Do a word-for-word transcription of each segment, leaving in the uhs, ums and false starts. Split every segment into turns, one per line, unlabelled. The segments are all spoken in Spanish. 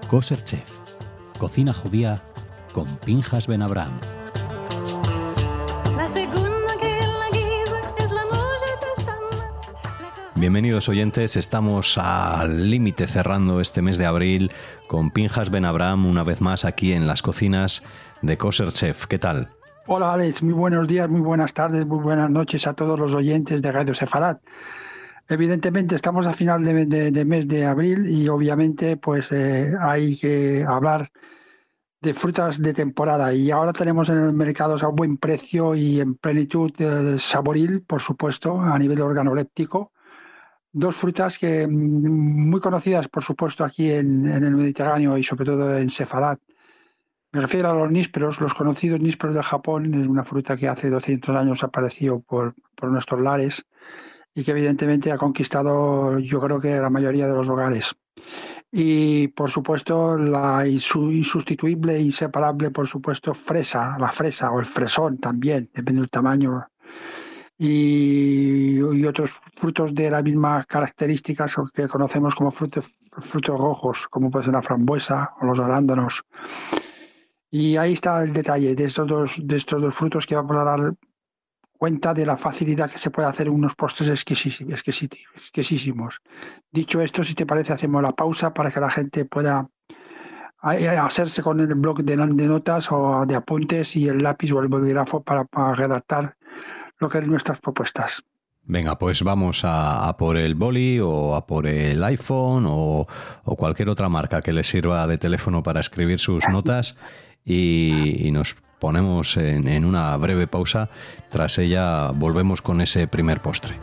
Kosher Chef, cocina judía con Pinchas Ben Abraham. Bienvenidos oyentes, estamos al límite cerrando este mes de abril con Pinchas Ben Abraham una vez más aquí en las cocinas de Kosher Chef. ¿Qué tal?
Hola Alex, muy buenos días, muy buenas tardes, muy buenas noches a todos los oyentes de Radio Sefarad. Evidentemente estamos a final de, de, de mes de abril y obviamente pues eh, hay que hablar de frutas de temporada y ahora tenemos en el mercado a buen precio y en plenitud eh, saboril, por supuesto, a nivel organoléptico. Dos frutas que muy conocidas, por supuesto, aquí en, en el Mediterráneo y sobre todo en Sefarad. Me refiero a los nísperos, los conocidos nísperos de Japón, es una fruta que hace doscientos años apareció por, por nuestros lares y que evidentemente ha conquistado, yo creo que la mayoría de los hogares. Y por supuesto la insustituible, inseparable, por supuesto, fresa, la fresa o el fresón también, depende del tamaño. Y, y otros frutos de las mismas características que conocemos como frutos, frutos rojos, como puede ser la frambuesa o los arándanos. Y ahí está el detalle de estos dos, de estos dos frutos que vamos a dar cuenta de la facilidad que se puede hacer unos postres exquisísimos, exquisísimos. Dicho esto, si te parece, hacemos la pausa para que la gente pueda hacerse con el bloc de, de notas o de apuntes y el lápiz o el bolígrafo para, para redactar lo que son nuestras propuestas.
Venga, pues vamos a, a por el boli o a por el iPhone o, o cualquier otra marca que les sirva de teléfono para escribir sus notas y, y nos ponemos en, en una breve pausa. Tras ella volvemos con ese primer postre.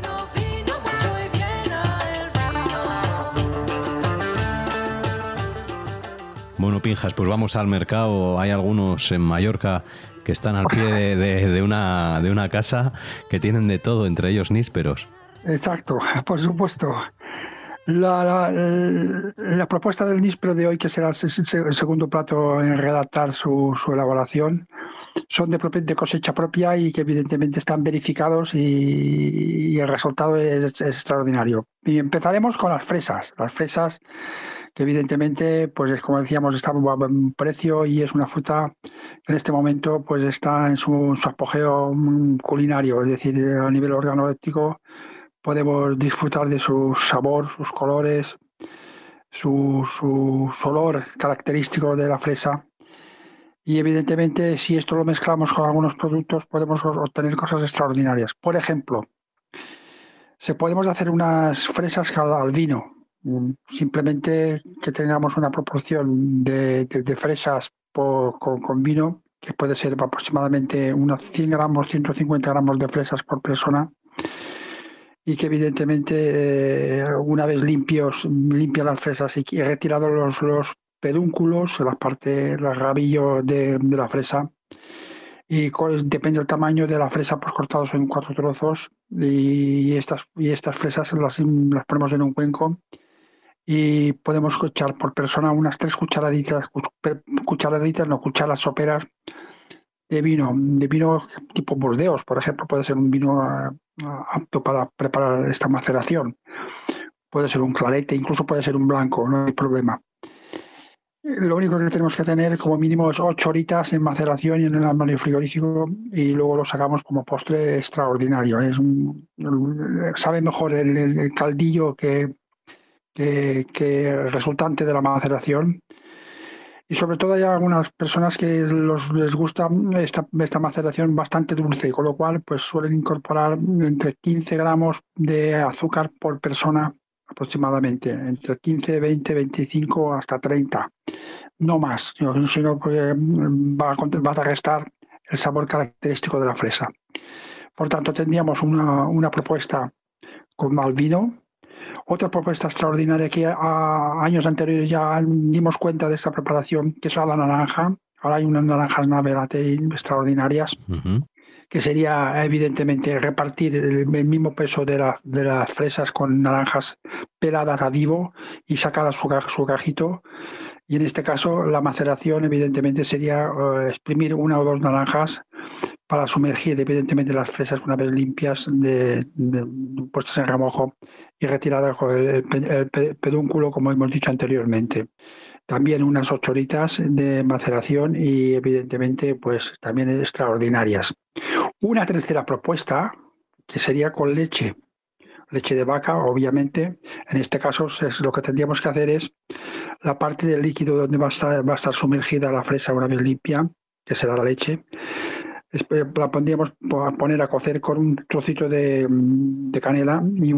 Bueno, Pinchas, pues vamos al mercado. Hay algunos en Mallorca que están al pie de, de, de, una, de una casa que tienen de todo, entre ellos nísperos.
Exacto, por supuesto. La, la, la propuesta del níspero de hoy, que será el segundo plato en redactar su, su elaboración, son de, de cosecha propia y que evidentemente están verificados y, y el resultado es, es extraordinario. Y empezaremos con las fresas. Las fresas que evidentemente, pues como decíamos, está a buen precio y es una fruta que en este momento pues está en su, su apogeo culinario, es decir, a nivel organoléptico podemos disfrutar de su sabor, sus colores, su, su, su olor característico de la fresa. Y evidentemente, si esto lo mezclamos con algunos productos, podemos obtener cosas extraordinarias. Por ejemplo, se podemos hacer unas fresas al vino. Simplemente que tengamos una proporción de, de, de fresas por, con, con vino, que puede ser aproximadamente unos cien gramos, ciento cincuenta gramos de fresas por persona. Y que evidentemente eh, una vez limpios, limpias las fresas y retirado los, los pedúnculos, la parte, los rabillos de, de la fresa, y con, depende del tamaño de la fresa, pues cortados en cuatro trozos, y estas, y estas fresas las, las ponemos en un cuenco y podemos echar por persona unas tres cucharaditas, cucharaditas, no, cucharas soperas de vino, de vino tipo Burdeos, por ejemplo, puede ser un vino apto para preparar esta maceración. Puede ser un clarete, incluso puede ser un blanco, no hay problema. Lo único que tenemos que tener como mínimo es ocho horitas en maceración y en el armario frigorífico y luego lo sacamos como postre extraordinario. Es un, sabe mejor el, el caldillo que, que, que el resultante de la maceración. Y sobre todo hay algunas personas que los, les gusta esta, esta maceración bastante dulce, con lo cual pues suelen incorporar entre quince gramos de azúcar por persona aproximadamente, entre quince, veinte, veinticinco hasta treinta, no más, sino que va a, va a restar el sabor característico de la fresa. Por tanto, tendríamos una, una propuesta con mal vino. Otra propuesta extraordinaria que a años anteriores ya dimos cuenta de esta preparación, que es la naranja. Ahora hay unas naranjas Navelate extraordinarias, uh-huh. que sería evidentemente repartir el, el mismo peso de, la, de las fresas con naranjas peladas a vivo y sacadas su, su cajito. Y en este caso la maceración evidentemente sería uh, exprimir una o dos naranjas, para sumergir evidentemente las fresas una vez limpias, de, de, puestas en remojo y retiradas con el, el, el pedúnculo, como hemos dicho anteriormente. También unas ocho horitas de maceración y evidentemente pues también extraordinarias. Una tercera propuesta que sería con leche, leche de vaca, obviamente. En este caso es, lo que tendríamos que hacer es la parte del líquido donde va a estar, va a estar sumergida la fresa una vez limpia, que será la leche. La pondríamos a poner a cocer con un trocito de, de canela y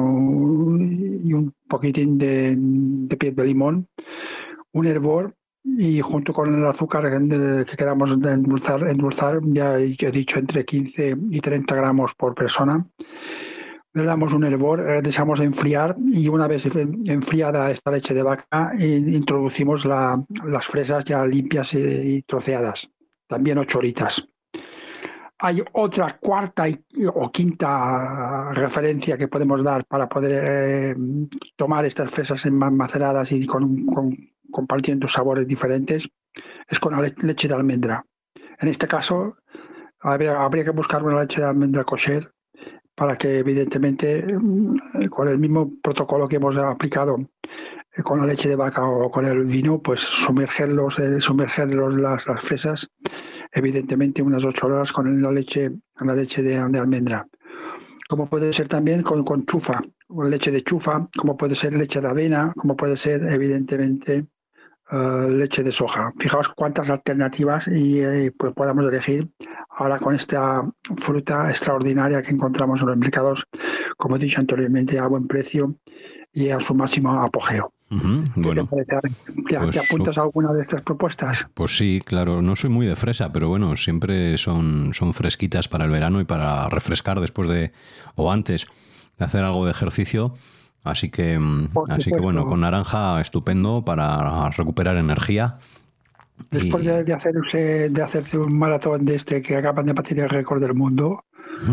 un, y un poquitín de, de piel de limón, un hervor, y junto con el azúcar que queramos de endulzar, endulzar, ya he dicho entre quince y treinta gramos por persona. Le damos un hervor, dejamos enfriar y una vez enfriada esta leche de vaca, introducimos la, las fresas ya limpias y troceadas, también ocho horitas. Hay otra cuarta y, o quinta referencia que podemos dar para poder eh, tomar estas fresas maceradas y con, con, compartiendo sabores diferentes, es con la leche de almendra. En este caso, habría, habría que buscar una leche de almendra kosher para que evidentemente con el mismo protocolo que hemos aplicado con la leche de vaca o con el vino, pues sumergerlos, eh, sumergerlos las, las fresas, evidentemente unas ocho horas con la leche, la leche de, de almendra. Como puede ser también con, con chufa, con leche de chufa, como puede ser leche de avena, como puede ser evidentemente uh, leche de soja. Fijaos cuántas alternativas y eh, pues podamos elegir ahora con esta fruta extraordinaria que encontramos en los mercados, como he dicho anteriormente, a buen precio y a su máximo apogeo.
Uh-huh. Bueno,
¿Te, ¿Te,
pues,
¿Te apuntas a alguna de estas propuestas?
Pues sí, claro, no soy muy de fresa, pero bueno, siempre son, son fresquitas para el verano y para refrescar después de, o antes de hacer algo de ejercicio. Así que, así que bueno, con naranja estupendo para recuperar energía.
Después y... de, de, hacerse, de hacerse un maratón de este que acaban de batir el récord del mundo.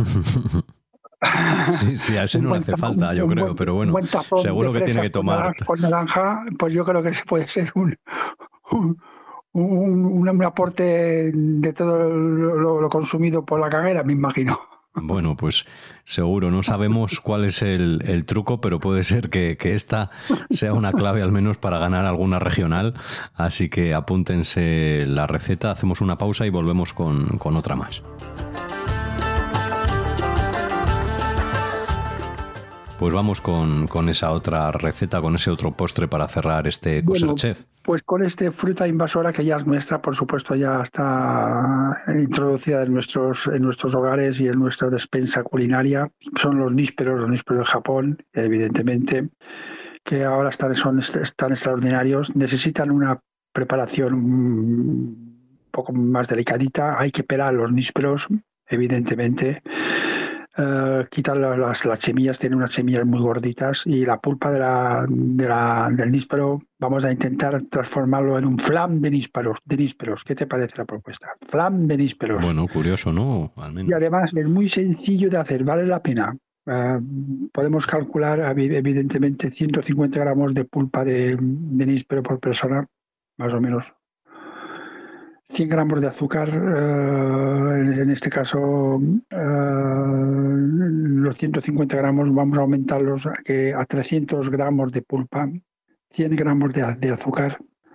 Sí, sí, a ese no le hace falta, yo creo, pero bueno, seguro que tiene que tomar.
Con naranja, pues yo creo que puede ser un, un, un, un aporte de todo lo, lo consumido por la carrera, me imagino.
Bueno, pues seguro, no sabemos cuál es el, el truco, pero puede ser que, que esta sea una clave al menos para ganar alguna regional, así que apúntense la receta, hacemos una pausa y volvemos con, con otra más. Pues vamos con, con esa otra receta, con ese otro postre para cerrar este Kosher
bueno,
Chef.
Pues con este fruta invasora que ya es nuestra, por supuesto ya está introducida en nuestros, en nuestros hogares y en nuestra despensa culinaria. Son los nísperos, los nísperos de Japón, evidentemente, que ahora están, son, están extraordinarios. Necesitan una preparación un poco más delicadita. Hay que pelar los nísperos, evidentemente. Uh, quitar las, las semillas, tienen unas semillas muy gorditas y la pulpa de la, de la, del níspero vamos a intentar transformarlo en un flam de nísperos, de nísperos. ¿Qué te parece la propuesta? Flam de nísperos.
Bueno, curioso, ¿no? Al menos.
Y además es muy sencillo de hacer, vale la pena. Uh, podemos calcular evidentemente ciento cincuenta gramos de pulpa de, de níspero por persona, más o menos. cien gramos de azúcar, uh, en, en este caso uh, los ciento cincuenta gramos vamos a aumentarlos a, que a trescientos gramos de pulpa, cien gramos de, de azúcar,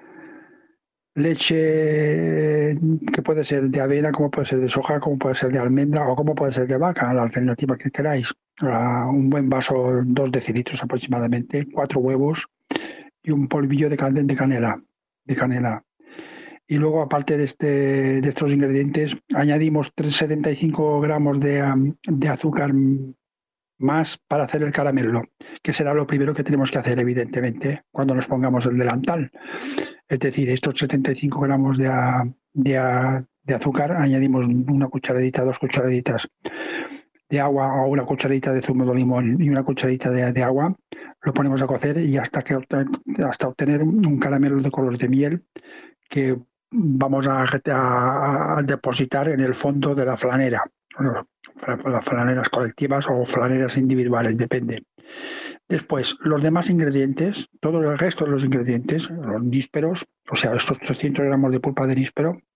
leche que puede ser de avena, como puede ser de soja, como puede ser de almendra o como puede ser de vaca, la alternativa que queráis. Uh, un buen vaso, dos decilitros aproximadamente, cuatro huevos y un polvillo de, can de canela, de canela. Y luego, aparte de, este, de estos ingredientes, añadimos setenta y cinco gramos de, um, de azúcar más para hacer el caramelo, que será lo primero que tenemos que hacer, evidentemente, cuando nos pongamos el delantal. Es decir, estos setenta y cinco gramos de, de, de azúcar, añadimos una cucharadita, dos cucharaditas de agua o una cucharadita de zumo de limón y una cucharadita de, de agua. Lo ponemos a cocer y hasta, que, hasta obtener un caramelo de color de miel que vamos a, a, a depositar en el fondo de la flanera, bueno, las flaneras colectivas o flaneras individuales, depende. Después, los demás ingredientes, todo el resto de los ingredientes, los nísperos, o sea, estos trescientos gramos de pulpa de níspero,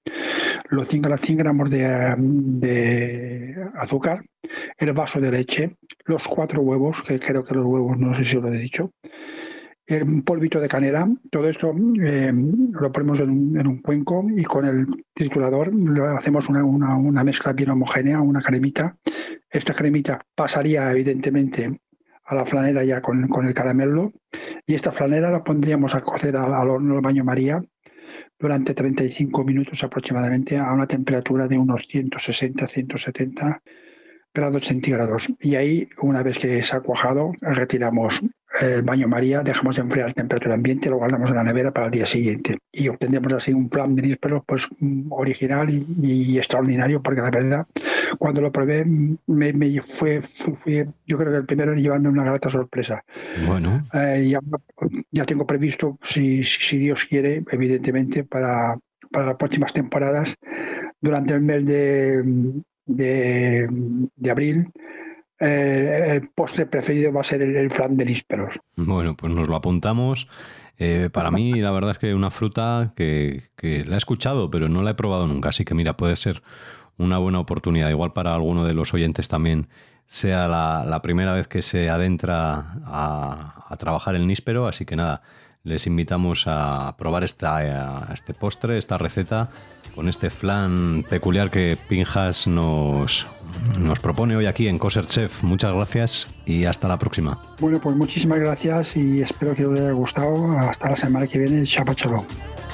los cien, cien gramos de, de azúcar, el vaso de leche, los cuatro huevos, que creo que los huevos no sé si os lo he dicho, un polvito de canela. Todo esto eh, lo ponemos en un, en un cuenco y con el triturador lo hacemos una, una, una mezcla bien homogénea, una cremita. Esta cremita pasaría evidentemente a la flanera ya con, con el caramelo, y esta flanera la pondríamos a cocer al, al horno al baño María durante treinta y cinco minutos aproximadamente, a una temperatura de unos ciento sesenta a ciento setenta grados centígrados. Y ahí, una vez que se ha cuajado, retiramos el baño María, dejamos enfriar a temperatura ambiente, lo guardamos en la nevera para el día siguiente y obtendremos así un flan de níspero pues original y, y extraordinario, porque la verdad, cuando lo probé, me, me fue, fue, yo creo que el primero en llevarme una grata sorpresa.
Bueno.
Eh, ya, ya tengo previsto, si, si, si Dios quiere, evidentemente, para, para las próximas temporadas, durante el mes de, de, de abril, Eh, el postre preferido va a ser el, el flan de nísperos.
Bueno, pues nos lo apuntamos. Eh, para mí, la verdad es que una fruta que, que la he escuchado, pero no la he probado nunca. Así que, mira, puede ser una buena oportunidad. Igual para alguno de los oyentes también sea la, la primera vez que se adentra a, a trabajar el níspero. Así que nada, les invitamos a probar esta, a este postre, esta receta, con este flan peculiar que Pinjas nos, nos propone hoy aquí en Kosher Chef. Muchas gracias y hasta la próxima.
Bueno, pues muchísimas gracias y espero que os haya gustado. Hasta la semana que viene. Shabbat Shalom.